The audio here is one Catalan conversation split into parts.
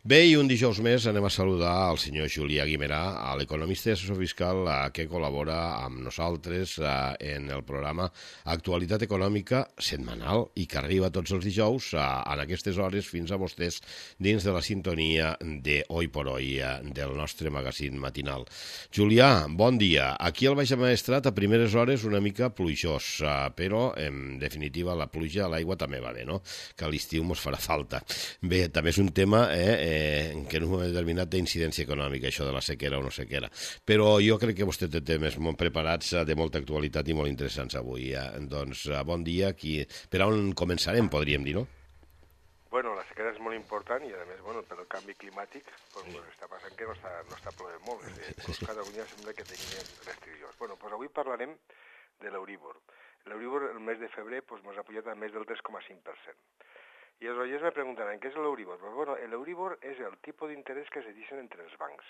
Bé, i un dijous més anem a saludar al senyor Julià Guimerà, l'economista i assessor fiscal que col·labora amb nosaltres en el programa Actualitat Econòmica setmanal i que arriba tots els dijous en aquestes hores fins a vostès dins de la sintonia de Hoy por Hoy, del nostre magazín matinal. Julià, bon dia. Aquí al Baix Maestrat a primeres hores una mica pluixós, però en definitiva la pluja a l'aigua també va bé, no? Que a l'estiu mos farà falta. Bé, també és un tema que en un moment determinat té incidència econòmica, això de la sequera o no sequera. Però jo crec que vostè té temes molt preparats, de molta actualitat i molt interessants avui. Doncs bon dia. Per on començarem, podríem dir, no? Bueno, la sequera és molt important i, a més, bueno, per el canvi climàtic, doncs, està passant que no està plovent molt. Catalunya sembla que tenien restriccions. Bueno, doncs avui parlarem de l'Euríbor. L'Euríbor, el mes de febrer, doncs, ens ha pujat a més del 3,5%. I els oients me preguntaran, què és l'Euríbor? Pues bueno, l'Euríbor és el tipus d'interès que se deixen entre els bancs.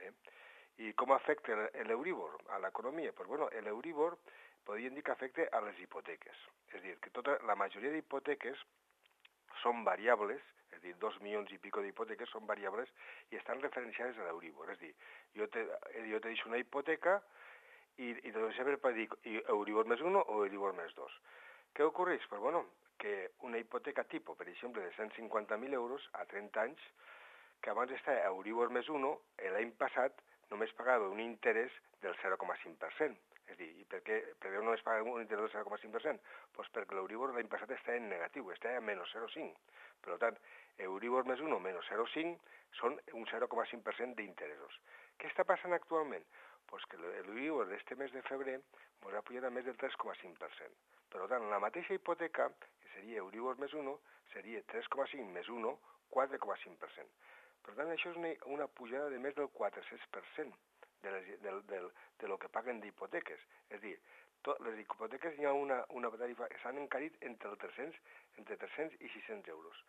I com afecta l'Euríbor a l'economia? Pues bueno, l'Euríbor podríem dir que afecta a les hipoteques. És a dir, que la majoria d'hipoteques són variables, és a dir, 2 milions i pico d'hipoteques són variables i estan referenciades a l'Euríbor. És a dir, jo te deixo una hipoteca i te dono sempre per dir Euríbor més 1 o Euríbor més 2. Què ocorreix? Pues bueno, que una hipoteca tipus, per exemple, de 150.000 euros a 30 anys, que abans estava a Euríbor més 1, l'any passat només pagava un interès del 0,5%. És a dir, i per què només pagava un interès del 0,5%? Doncs perquè l'Euríbor l'any passat estava en negatiu, estava a menys 0,5. Per tant, Euríbor més 1 menys 0,5 són un 0,5% d'interessos. Què està passant actualment? Doncs que l'Euríbor d'este mes de febrer ens ha pujat a més del 3,5%. Per tant, la mateixa hipoteca, que seria Euríbor més 1, seria 3,5 més 1, 4,5%. Per tant, això és una pujada de més del 400% de lo que paguen d'hipoteques. És a dir, les hipoteques hi ha una tarifa que s'han encarit entre 300 i 600 euros.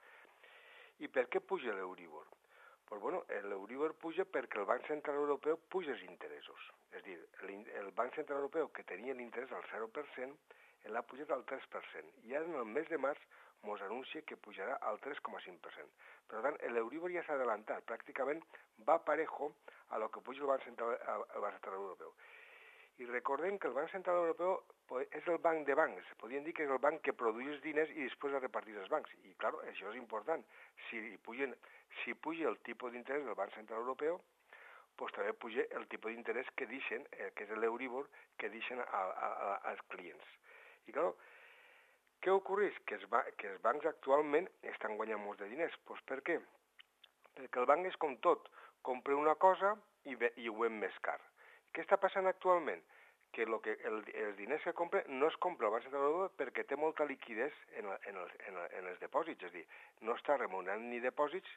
I per què puja l'Euríbor? Pues bueno, l'Euríbor puja perquè el Banc Central Europeu puja els interessos. És a dir, el Banc Central Europeu, que tenia l'interès al 0%, l'ha pujat al 3%. I ara en el mes de març ens anuncia que pujarà al 3,5%. Per tant, l'Euríbor ja s'ha adelantat. Pràcticament va parejo a lo que puja el Banc Central Europeu. I recordem que el Banc Central Europeu és el banc de bancs. Podríem dir que és el banc que produeix diners i després els reparteix als bancs. I, clar, això és important. Si puja el tipus d'interès del Banc Central Europeu, doncs també puja el tipus d'interès que deixen, que és l'Euríbor, que deixen als clients. I, clar, què ocorreix? Que els bancs actualment estan guanyant molts de diners. Doncs per què? Perquè el banc és com tot. Compra una cosa i ho ven més car. Què està passant actualment? Que els diners que compra no es compra al Banc Central Europeu perquè té molta liquiditat en els dipòsits. És a dir, no està remunerant ni dipòsits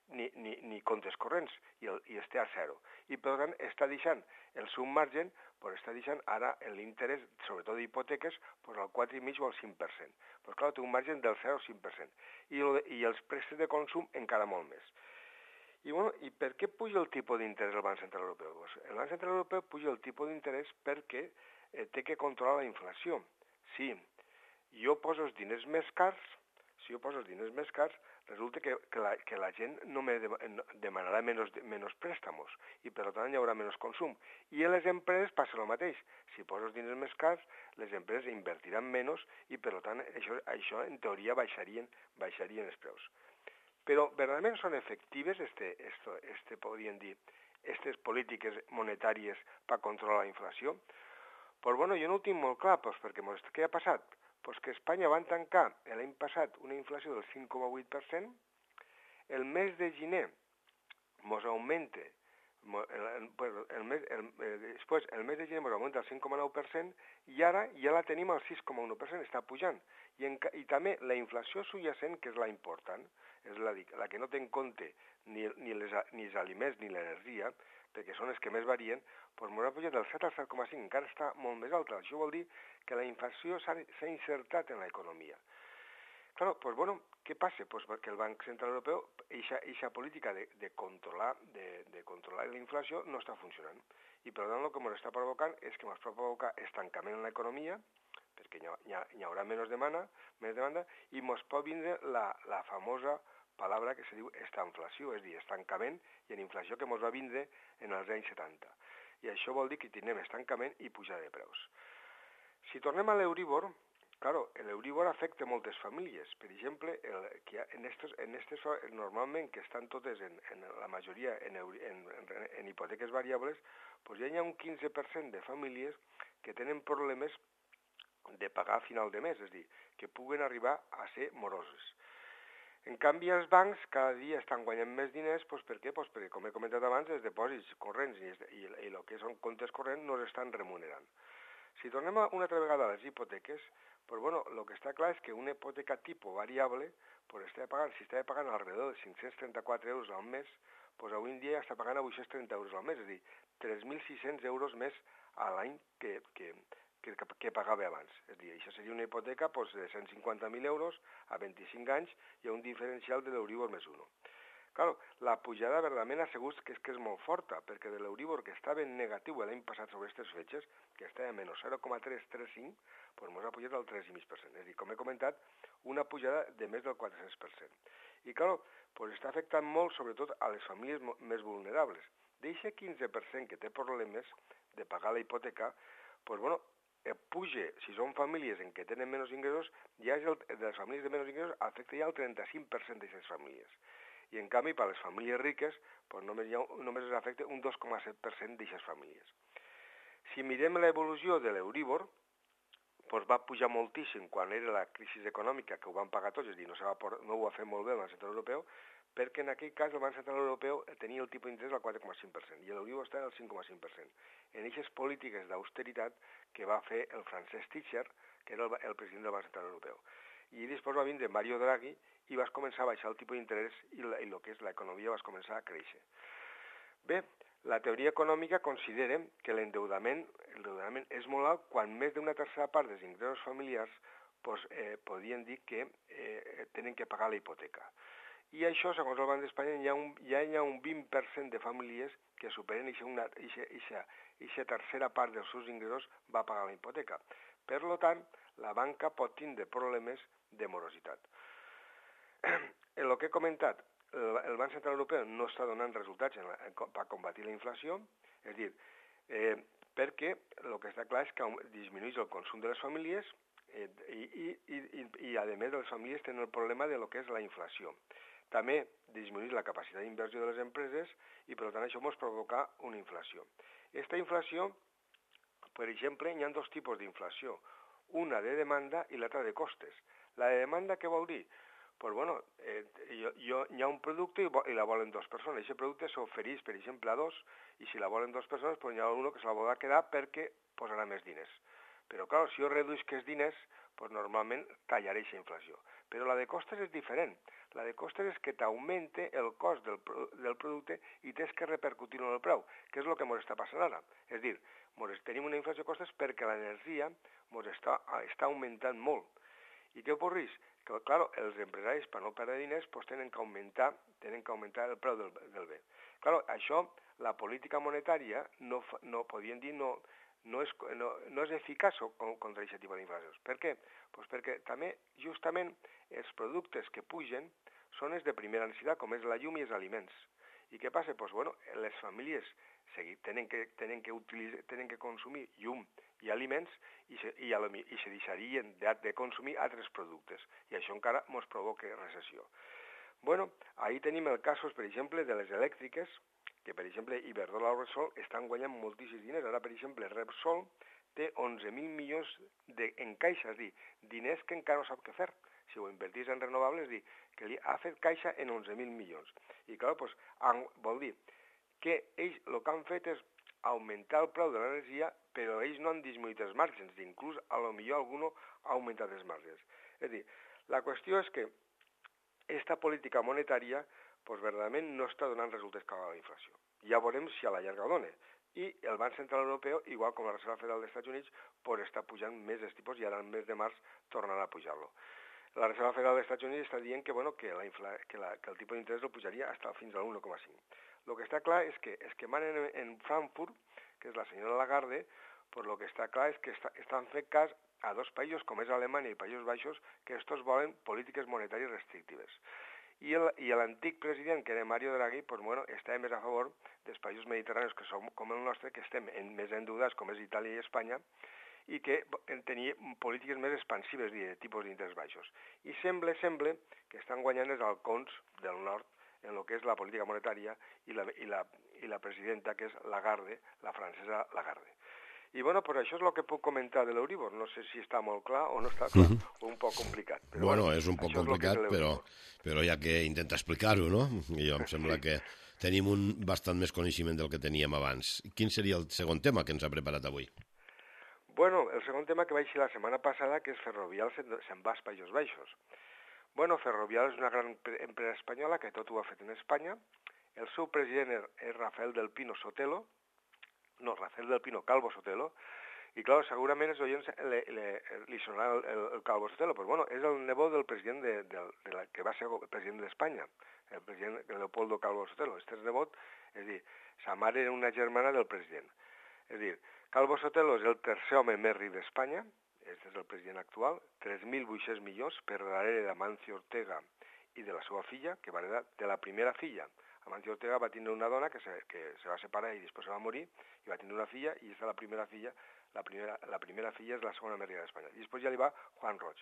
ni comptes corrents i està a zero. I per tant està deixant el seu marge, però està deixant ara l'interès, sobretot d'hipoteques, al 4,5 o al 5%. Però clar, té un marge del 0 al 5%. I els préstecs de consum encara molt més. I per què puja el tipus d'interès del Banc Central Europeu? El Banc Central Europeu puja el tipus d'interès perquè té que controlar la inflació. Si jo poso els diners més cars, resulta que la gent no me demanarà menys préstamos i per tant hi haurà menys consum. I a les empreses passa el mateix. Si poso els diners més cars, les empreses invertiran menys i per tant això en teoria baixarien els preus. Però verdaderament són efectives podríem dir, aquestes polítiques monetàries per controlar la inflació? Doncs bueno, jo no ho tinc molt clar, perquè què ha passat? Doncs que Espanya van tancar l'any passat una inflació del 5,8%, el mes de gener ens augmenta, després el mes de gener ens augmenta el 5,9% i ara ja la tenim al 6,1%, està pujant. I també la inflació subjacent, que és la important, és la que no té en compte ni els aliments ni l'energia, perquè són els que més varien, doncs ens ha pujat del 7 al 7,5, encara està molt més alta. Això vol dir que la inflació s'ha insertat en l'economia. Clar, doncs bueno, què passa? Doncs perquè el Banc Central Europeu, aquesta política de controlar la inflació no està funcionant. I per tant el que ens està provocant és que ens pot provocar estancament en l'economia, perquè hi haurà menys demanda, i ens pot vindre la famosa paraula que se diu estanflació, és a dir, estancament i en inflació que ens va vindre en els anys 70. I això vol dir que tindrem estancament i pujada de preus. Si tornem a l'Euríbor, claro, l'Euríbor afecta moltes famílies. Per exemple, normalment que estan totes, la majoria, en hipoteques variables, doncs ja hi ha un 15% de famílies que tenen problemes de pagar a final de mes, és a dir, que puguen arribar a ser moroses. En canvi, els bancs cada dia estan guanyant més diners, doncs per què? Doncs perquè, com he comentat abans, els dipòsits corrents i el que són comptes corrents no s'estan remunerant. Si tornem una altra vegada a les hipoteques, doncs, bueno, el que està clar és que una hipoteca tipus variable, doncs si estava pagant alrededor de 534 euros al mes, doncs avui en dia ja està pagant a 830 euros al mes, és a dir, 3.600 euros més a l'any que pagava abans. És a dir, això seria una hipoteca de 150.000 euros a 25 anys i un diferencial de l'Euríbor més 1. Clar, la pujada verdaderament ha sigut que és molt forta, perquè de l'Euríbor que estava en negatiu l'any passat sobre aquestes fetges, que estava a menys 0,335, doncs ens ha pujat al 3,5%. És a dir, com he comentat, una pujada de més del 400%. I clar, doncs està afectant molt, sobretot, a les famílies més vulnerables. D'eixe 15% que té problemes de pagar la hipoteca, doncs, bueno, puja, si són famílies en què tenen menys ingressos, ja de les famílies de menys ingressos afecta ja el 35% d'aquestes famílies. I en canvi, per a les famílies riques, doncs només es afecta un 2,7% d'aquestes famílies. Si mirem l'evolució de l'Euríbor, doncs va pujar moltíssim quan era la crisi econòmica, que ho van pagar tots, és a dir, no ho va fer molt bé el Banc Central Europeu, perquè en aquell cas el Banc Central Europeu tenia el tipus d'interès al 4,5% i l'Euríbor estava al 5,5%. En aquestes polítiques d'austeritat que va fer el francès Thatcher, que era el president del Banc Central Europeu. I després va vindre Mario Draghi i va començar a baixar el tipus d'interès i el que és l'economia va començar a créixer. Bé, la teoria econòmica considera que l'endeudament és molt alt quan més d'una tercera part dels ingressos familiars podien dir que tenen que pagar la hipoteca. I això, segons el Banc d'Espanya, ja hi ha un 20% de famílies que superen aquesta tercera part dels seus ingressos va pagar la hipoteca. Per tant, la banca pot tindre problemes de morositat. El que he comentat, el Banc Central Europeu no està donant resultats per combatir la inflació, és a dir, perquè el que està clar és que disminueix el consum de les famílies i a més, les famílies tenen el problema de lo que és la inflació. També disminueix la capacitat d'inversió de les empreses i, per tant, això ens provoca una inflació. Aquesta inflació, per exemple, hi ha dos tipus d'inflació, una de demanda i l'altra de costes. La de demanda què vol dir? Doncs, bueno, hi ha un producte i la volen dues persones. Aquest producte s'ofereix, per exemple, a dos, i si la volen dues persones, doncs hi ha un que se la vol quedar perquè posarà més diners. Però, clar, si jo reduïsc aquests diners, doncs normalment tallaré aquesta inflació. Però la de costes és diferent. La de costes és que t'augmenta el cost del producte i tens que repercutir en el preu, que és el que ens està passant ara. És a dir, tenim una inflació de costes perquè l'energia ens està augmentant molt. I què ocorreix? Que, clar, els empresaris, per no perdre diners, tenen que augmentar el preu del bé. Clar, això, la política monetària, podríem dir, no és eficaç contra aquest tipus d'inflacions. Per què? Doncs perquè també, justament, els productes que pugen són els de primera necessitat, com és la llum i els aliments. I què passa? Doncs, bueno, les famílies tenen que consumir llum i aliments i se deixarien de consumir altres productes. I això encara ens provoca recessió. Bueno, ahí tenim el cas, per exemple, de les elèctriques, que, per exemple, Iberdrola o Repsol estan guanyant moltíssims diners. Ara, per exemple, Repsol té 11.000 milions en caixa, és a dir, diners que encara no sap què fer. Si ho invertís en renovables, és dir, que li ha fet caixa en 11.000 milions. I, clar, doncs, vol dir que ells el que han fet és augmentar el preu de l'energia, però ells no han disminuït els marges, inclús, a lo millor algú ha augmentat els marges. És a dir, la qüestió és que aquesta política monetària verdaderament no està donant resultats cap a la inflació. Ja veurem si a la llarga ho dona. I el Banc Central Europeu, igual com la Reserva Federal dels Estats Units, està pujant més els tipus i ara el mes de març tornarà a pujar-lo. La Reserva Federal dels Estats Units està dient que el tipus d'interès el pujaria fins al 1,5. El que està clar és que manen en Frankfurt, que és la senyora Lagarde, el que està clar és que estan fent cas a dos països, com és Alemanya i Països Baixos, que estos volen polítiques monetàries restrictives. I l'antic president, que era Mario Draghi, doncs, bueno, estava més a favor dels països mediterranis, que som com el nostre, que estem més endeudats, com és Itàlia i Espanya, i que tenia polítiques més expansives de tipus d'interès baixos. I sembla que estan guanyant els halcons del nord en el que és la política monetària i la presidenta, que és Lagarde, la francesa Lagarde. I bueno, pues això és el que puc comentar de l'Euribor. No sé si està molt clar o no està clar, o un poc complicat. Però bueno, és un poc complicat, però hi ha que intentar explicar-ho, no? I jo em sembla que tenim un bastant més coneixement del que teníem abans. Quin seria el segon tema que ens ha preparat avui? Bueno, el segon tema que vaig dir la setmana passada, que és Ferrovial se'n va als Països Baixos. Bueno, Ferrovial és una gran empresa espanyola que tot ho ha fet en Espanya. El seu president és Rafael del Pino Calvo Sotelo, i clar, segurament els oients li sonarà el Calvo Sotelo, però bueno, és el nebot del president que va ser el president d'Espanya, el president Leopoldo Calvo Sotelo. Este és nebot, és a dir, sa mare era una germana del president. És a dir, Calvo Sotelo és el tercer home més ric d'Espanya, este és el president actual, 3.800 milions per darrere d'Amancio Ortega i de la seva filla, que va heredar de la primera filla. Amancio Ortega va tindre una dona que se va separar i després se va morir, i va tindre una filla, i aquesta és la primera filla, la primera filla és la segona més rica d'Espanya. I després ja li va Juan Roig.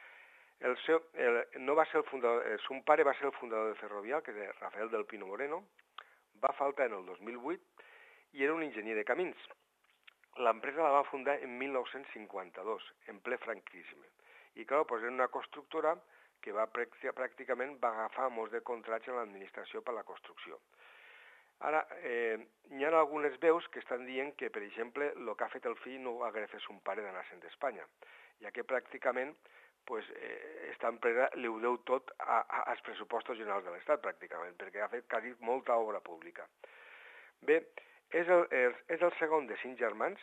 No va ser el fundador, son pare va ser el fundador de Ferrovial, que és Rafael del Pino Moreno, va faltar en el 2008 i era un enginyer de camins. L'empresa la va fundar en 1952, en ple franquisme. I clar, doncs era una constructora que pràcticament va agafar molts de contrats en l'administració per la construcció. Ara, hi ha algunes veus que estan dient que, per exemple, el que ha fet el fill no ho hagués fet son pare d'anar-se'n d'Espanya, ja que pràcticament aquesta empresa li ho deu tot als pressupostos generals de l'Estat, pràcticament, perquè ha fet quasi molta obra pública. Bé, és el segon de 5 germans,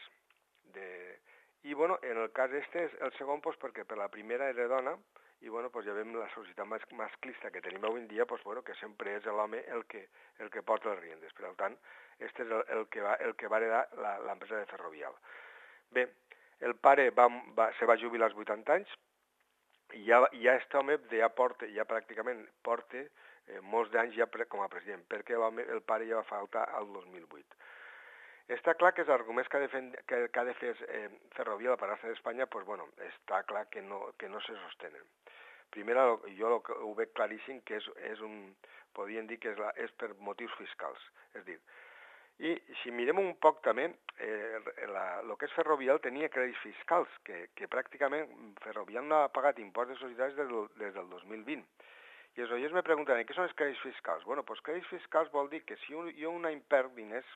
i bueno, en el cas este és el segon perquè per la primera era dona, i bueno, ja veiem la societat masclista que tenim avui en dia, que sempre és l'home el que porta les riendes. Per tant, este és el que va heredar l'empresa de Ferrovial. Bé, el pare se va jubilar als 80 anys, i ja aquest home ja pràcticament porta molts d'anys ja com a president, perquè el pare ja va faltar al 2008. Està clar que els arguments que ha de fer Ferrovial a parar-se d'Espanya, està clar que no se sostenen. Primer, jo ho veig claríssim que podríem dir que és per motius fiscals. És dir, i si mirem un poc també, el que és Ferrovial tenia crèdits fiscals, que pràcticament Ferrovial no ha pagat impost de societats des del 2020. I els oients me pregunten, què són els crèdits fiscals? Bueno, doncs crèdits fiscals vol dir que si jo un any perd diners,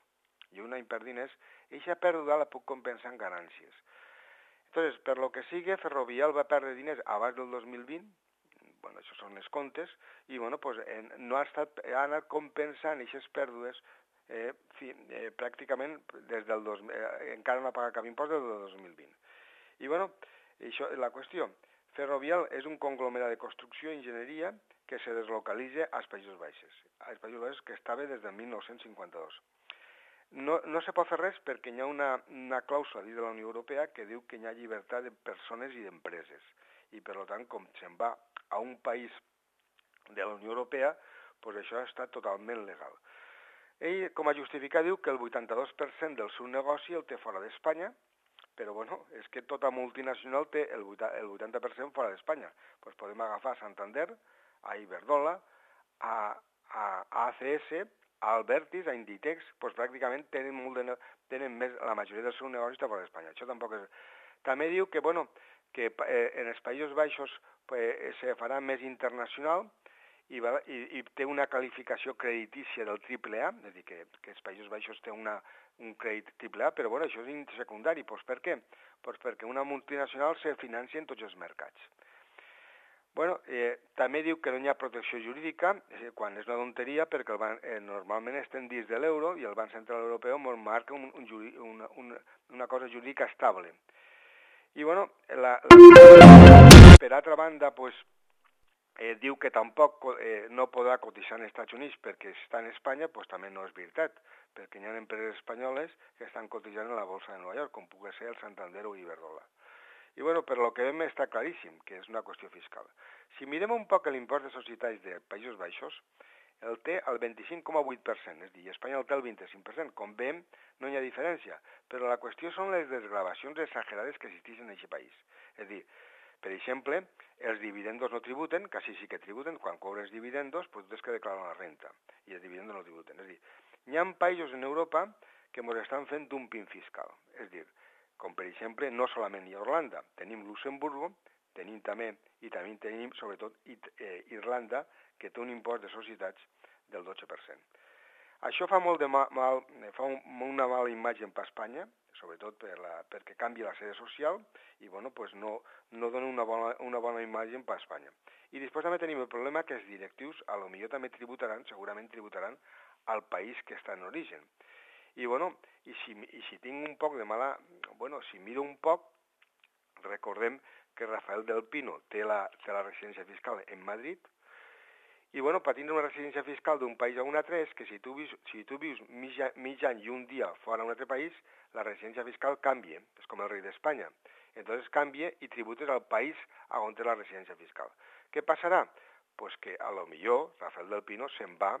eixa pèrdua la puc compensar en ganàncies. Entonces, per lo que sigui, Ferrovial va perdre diners abans del 2020, això són els comptes, i no ha anat compensant aquestes pèrdues pràcticament encara no ha pagat cap impost des del 2020. I això és la qüestió. Ferrovial és un conglomerat de construcció i enginyeria que se deslocalitza als Països Baixos. Als Països Baixos que estava des de 1952. No se pot fer res perquè hi ha una clàusula dins de la Unió Europea que diu que hi ha llibertat de persones i d'empreses. I per tant, com se'n va a un país de la Unió Europea, doncs això està totalment legal. Ell, com a justificat, diu que el 82% del seu negoci el té fora d'Espanya, però és que tota multinacional té el 80% fora d'Espanya. Doncs podem agafar Santander, a Iberdrola, a ACS, a Albertis, a Inditex, pràcticament tenen més, la majoria del seu negoci està fora d'Espanya. Això tampoc és... També diu que en els Països Baixos se farà més internacional i té una qualificació creditícia del AAA, és a dir, que els Països Baixos té un crèdit AAA, però això és secundari. Per què? Perquè una multinacional se financia en tots els mercats. També diu que no hi ha protecció jurídica, quan és una tonteria, perquè normalment estem dins de l'euro i el Banc Central Europeu ens marca una cosa jurídica estable. I per altra banda, diu que tampoc no podrà cotitzar als Estats Units perquè està en Espanya, també no és veritat, perquè hi ha empreses espanyoles que estan cotitzant a la Bolsa de Nova York, com pugui ser el Santander o Iberdrola. I bueno, per lo que vam està claríssim, que és una qüestió fiscal. Si mirem un poc l'impost de societats de Països Baixos, el té el 25,8%, és a dir, Espanya el té el 25%. Com veiem, no hi ha diferència, però la qüestió són les desgravacions exagerades que existeixen en aquest país. És a dir, per exemple, els dividendos no tributen, quasi sí que tributen, quan cobres dividendos, doncs tens que declarar la renta, i els dividendos no tributen. És a dir, hi ha països en Europa que ens estan fent dumping fiscal. És a dir, com per exemple, no solament Irlanda, tenim Luxemburgo, tenim també tenim sobretot Irlanda, que té un impost de societats del 12%. Això fa molt de fa una mala imatge per Espanya, sobretot perquè canvia la sede social i bueno, pues no dona una bona imatge per Espanya. I després també tenim el problema que els directius a lo millor també segurament tributaran al país que està en origen. I bueno, si tinc un poc de mala... Bueno, si miro un poc, recordem que Rafael del Pino té la residència fiscal en Madrid, i bueno, per tindre una residència fiscal d'un país a un altre és que si tu vius mig any i un dia fora d'un altre país, la residència fiscal canvia, és com el rei d'Espanya. Entonces canvia i tributes al país on té la residència fiscal. Què passarà? Pues que a lo millor Rafael del Pino se'n va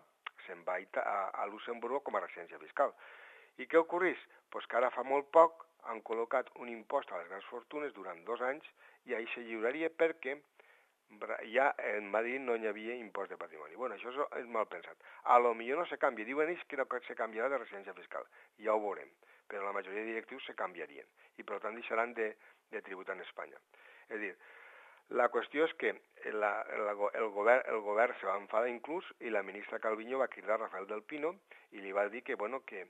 a Luxemburgo com a residència fiscal. I què ocorreix? Pues que ara fa molt poc han col·locat un impost a les grans fortunes durant 2 anys i ahir se lliuraria perquè ja en Madrid no hi havia impost de patrimoni. Bueno, això és mal pensat. A lo millor no se canvia. Diuen ells que no se canviarà de residència fiscal. Ja ho veurem. Però la majoria de directius se canviarien. I per tant deixaran de tributar en Espanya. És a dir, la qüestió és que el govern se va enfadar inclús i la ministra Calviño va cridar a Rafael del Pino i li va dir que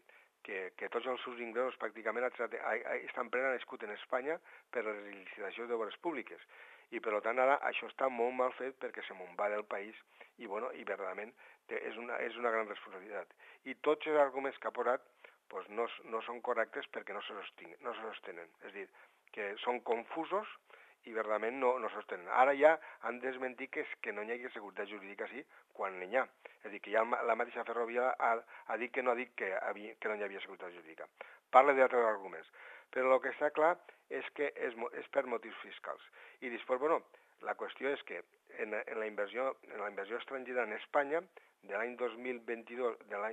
tots els seus ingressos pràcticament estan prenent nascut en Espanya per les licitacions d'obres públiques. I per tant ara això està molt mal fet perquè se me'n va del país i verdaderament és una gran responsabilitat. I tots els arguments que ha posat doncs no són correctes perquè no se sostenen. És a dir, que són confusos i verdaderament no sostenen. Ara ja han desmentit que no hi hagi seguretat jurídica sí, quan n'hi ha. És a dir, que ja la mateixa Ferrovial ha dit que no hi havia seguretat jurídica. Parla d'altres arguments. Però el que està clar és que és per motius fiscals. I després, bueno, la qüestió és que en la inversió estrangera en Espanya, de l'any 2021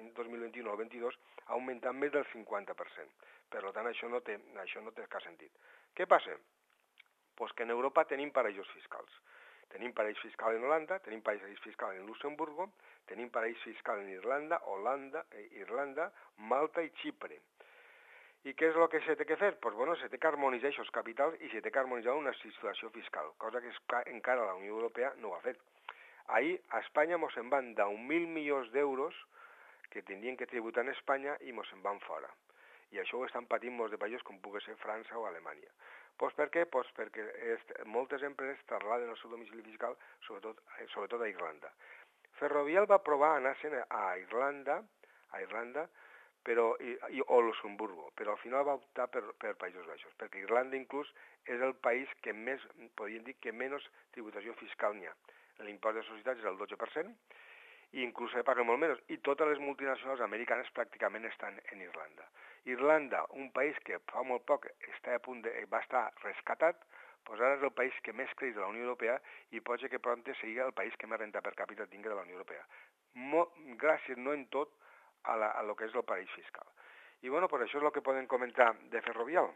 al 22, ha augmentat més del 50%. Per tant, això no té cap sentit. Què passa? Pues que en Europa tenim paradisos fiscals. Tenim paradisos fiscals en Holanda, tenim paradisos fiscals en Luxemburgo, tenim paradisos fiscals en Irlanda, Malta i Xipre. I què és el que s'ha de fer? Doncs bueno, s'ha de harmonitzar aquests capitals i s'ha de harmonitzar una situació fiscal, cosa que encara la Unió Europea no ho ha fet. Ahir a Espanya ens en van 10.000 milions d'euros que tindrien que tributar en Espanya i ens en van fora. I això ho estan patint molts de països com pugui ser França o Alemanya. Doncs per què? Doncs perquè moltes empreses trasladen el seu domicili fiscal, sobretot a Irlanda. Ferrovial va provar anar-se'n a Irlanda, o Luxemburgo, però al final va optar per Països Baixos, perquè Irlanda inclús és el país que més, podríem dir, que menys tributació fiscal n'hi ha. L'impost de societats és el 12%, i inclús se paga molt menys, i totes les multinacionals americanes pràcticament estan en Irlanda. Irlanda, un país que fa molt poc va estar rescatat, doncs ara és el país que més creix de la Unió Europea i pot ser que prompte sigui el país que més renta per càpita tingui de la Unió Europea. Gràcies, no en tot, a lo que és el paradís fiscal. I bueno, per això és el que podem comentar de Ferrovial.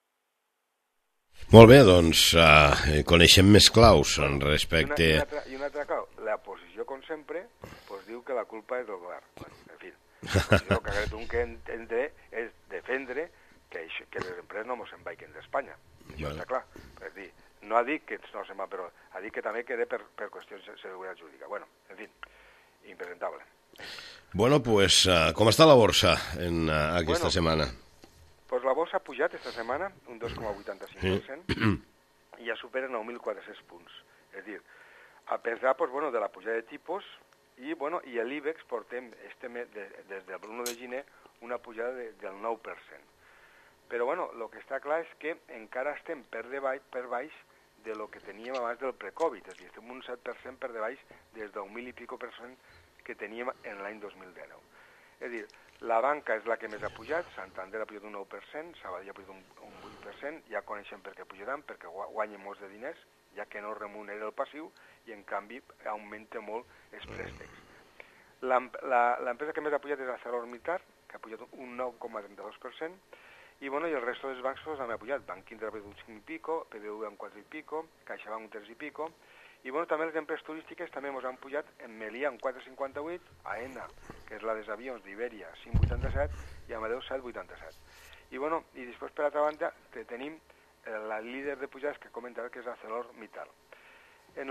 Molt bé, doncs coneixem més claus respecte... I una altra clau, la posició, com sempre, doncs diu que la culpa és del govern. Bueno, en fi, el que entendre és defendre que les empreses no se'n vagin d'Espanya. Això està clar. És dir, no ha dit que no se'n va, però ha dit que també queda per qüestions de seguretat jurídica. Bueno, en fi, impresentable. Bueno, pues, com està la borsa aquesta setmana? Pues la borsa ha pujat esta setmana un 2,85% i ja supera 9.400 punts. És a dir, a pesar de la pujada de tipus i l'IBEX portem des del 1 de gener una pujada del 9%. Però el que està clar és que encara estem per baix de lo que teníem abans del pre-Covid, és a dir, estem un 7% per baix des del 1.000 i pico % que teníem en l'any 2019. És a dir, la banca és la que més ha pujat, Santander ha pujat un 9%, Sabadell ha pujat un 8%, ja coneixem per què pujaran, perquè guanyen molts de diners, ja que no remunera el passiu, i en canvi augmenta molt els préstecs. L'empresa que més ha pujat és ArcelorMittal, que ha pujat un 9,32%, i el resto dels bancs també ha pujat. Banc Inter ha pujat un 5 i pico, PBV un 4 i pico, CaixaBank un 3 i pico, i també les empreses turístiques també ens han pujat en Melià un 4,58, AENA, que és la dels avions d'Iberia, 5,87, i Amadeus 7,87. I després, per altra banda, tenim la líder de pujades que comentava, que és ArcelorMittal. En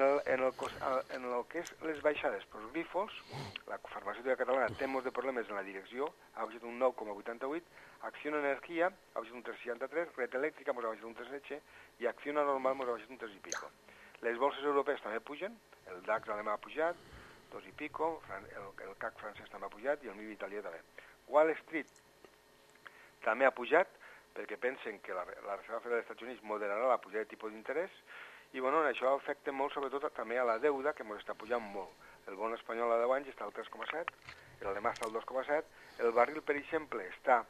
el que és les baixades, Grifols, la farmacèutica catalana, té molts de problemes en la direcció, ha baixat un 9,88, Acciona Energia ha baixat un 3,63, Red Eléctrica ha baixat un 3,7 i Acciona Normal ha baixat un 3 i pico. Les bolses europees també pugen, el DAX alemà ha pujat, 2 i pico, el CAC francès també ha pujat i el MIB italià també. Wall Street també ha pujat, perquè pensen que la Reserva Federal dels Estats Units moderarà la pujada de tipus d'interès, i això afecta molt sobretot també a la deuda, que ens està pujant molt. El bon espanyol a 10 anys està al 3,7, l'alemà està al 2,7, el barril, per exemple,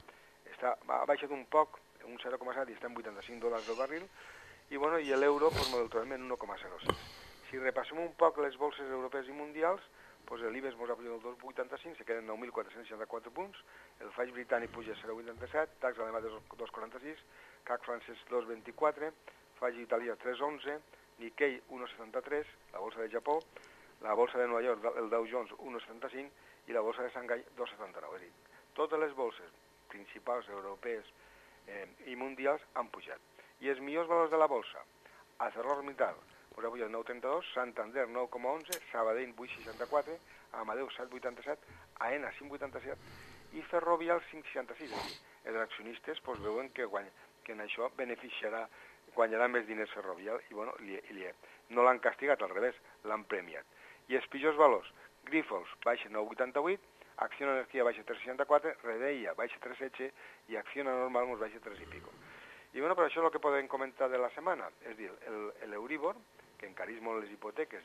ha baixat un poc, un 0,7 i està en $85 el barril, i l'euro el trobem en 1,06. Si repassem un poc les bolses europees i mundials, l'IBEX ens ha pujat el 2,85, se queden 9.464 punts, el FTSE britànic puja 0,87, DAX alemà 2,46, CAC francès 2,24, FTSE italià 3,11, Nikkei 1,73, la bolsa de Japó, la bolsa de Nova York, el Dow Jones 1,75 i la bolsa de Xangai 2,79. És a dir, totes les bolses principals europees i mundials han pujat. I els millors valors de la bolsa, ArcelorMittal ha pujat 9,32, Santander 9,11, Sabadell 8,64, Amadeus 7,87, AENA 5,87 i Ferrovial 5,66. Els accionistes veuen que en això guanyarà més diners Ferrovial i no l'han castigat, al revés, l'han premiat. I els pitjors valors, Grifols baixa 9,88, Acciona Energia baixa 3,64, Redeia baixa 3,7 i Acciona Normal ens baixa 3 i pico. I per això és el que podem comentar de la setmana, és dir, l'Euribor, que encareix molt les hipoteques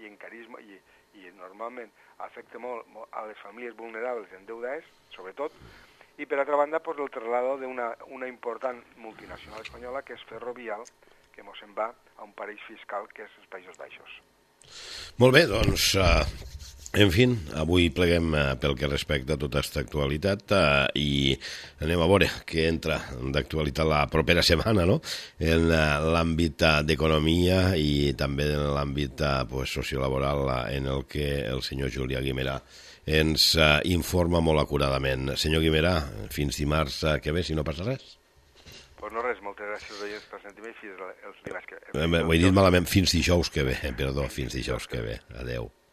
i normalment afecta molt a les famílies vulnerables endeudades, sobretot, i per altra banda el traslado d'una important multinacional espanyola que és Ferrovial, que ens en va a un parís fiscal que és els Països Baixos. Molt bé, doncs, en fi, avui pleguem pel que respecta a tota aquesta actualitat i anem a veure què entra d'actualitat la propera setmana, no?, en l'àmbit d'economia i també en l'àmbit sociolaboral en el que el senyor Julià Guimerà ens informa molt acuradament. Senyor Guimerà, fins dimarts que ve, si no passa res. Pues no res, moltes gràcies oients per sentir-me i fins els dimarts que ve. Ho he dit malament, fins dijous que ve, perdó, fins dijous que ve. Adeu.